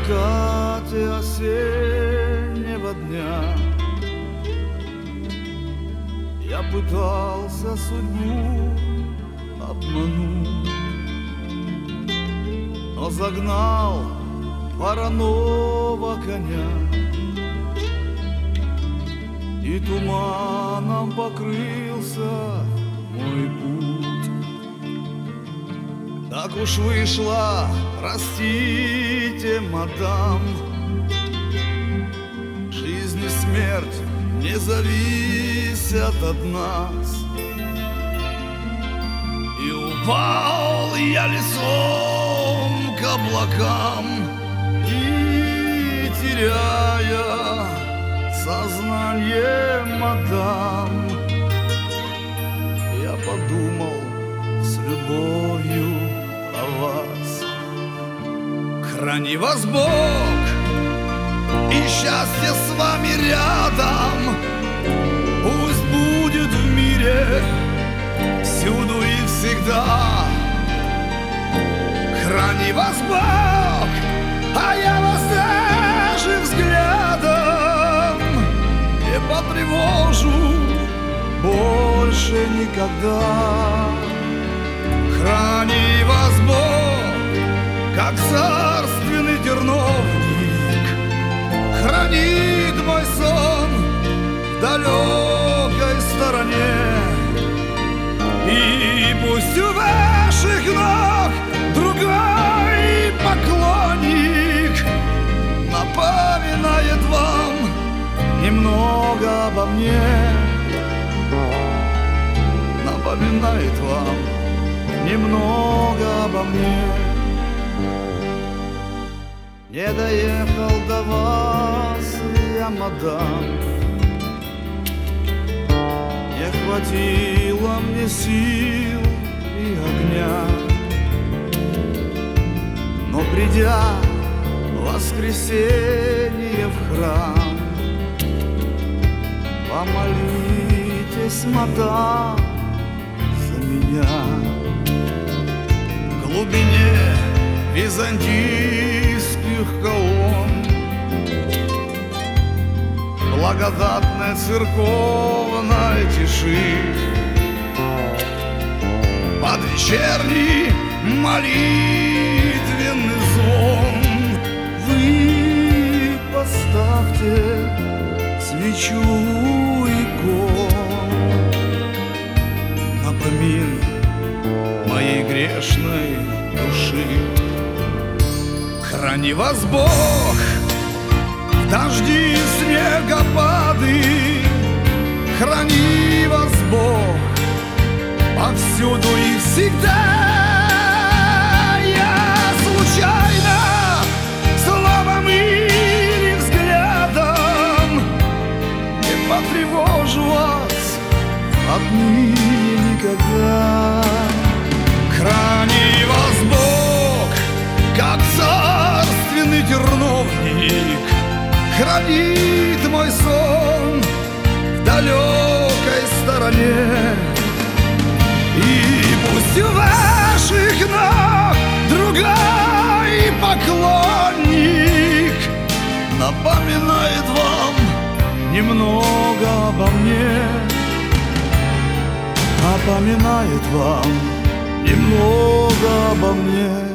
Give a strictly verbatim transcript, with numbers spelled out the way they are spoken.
закате осеннего дня я пытался судьбу обмануть, но загнал вороного коня, и туманом покрылся мой путь. Так уж вышло, простите, мадам, жизнь и смерть не зависят от нас. И упал я лицом к облакам, и, теряя сознание, мадам, я подумал с любовью о вас. Храни вас Бог, и счастье с вами рядом, пусть будет в мире всюду и всегда. Храни вас Бог, а я вас даже взглядом не потревожу больше никогда. Храни вас Бог, как царственный терновник, хранит мой сон в далекой стороне. И пусть у ваших ног другой поклонник напоминает вам немного обо мне, напоминает вам немного обо мне. Не доехал до вас я, мадам, не хватило мне сил и огня, но придя в воскресенье в храм, помолитесь, мадам, за меня. В глубине византийских колонн благодатной церковной тиши под вечерний молитвенный звон вы поставьте свечу икон, напомин моей грешной души. Храни вас Бог, дожди, снегопады, храни вас Бог повсюду и всегда. Я случайно словом или взглядом не потревожу вас отныне никогда. Храни вас Бог, как царственный терновник, хранит мой сон в далекой стороне. И пусть у ваших ног другой поклонник напоминает вам немного обо мне, напоминает вам немного обо мне.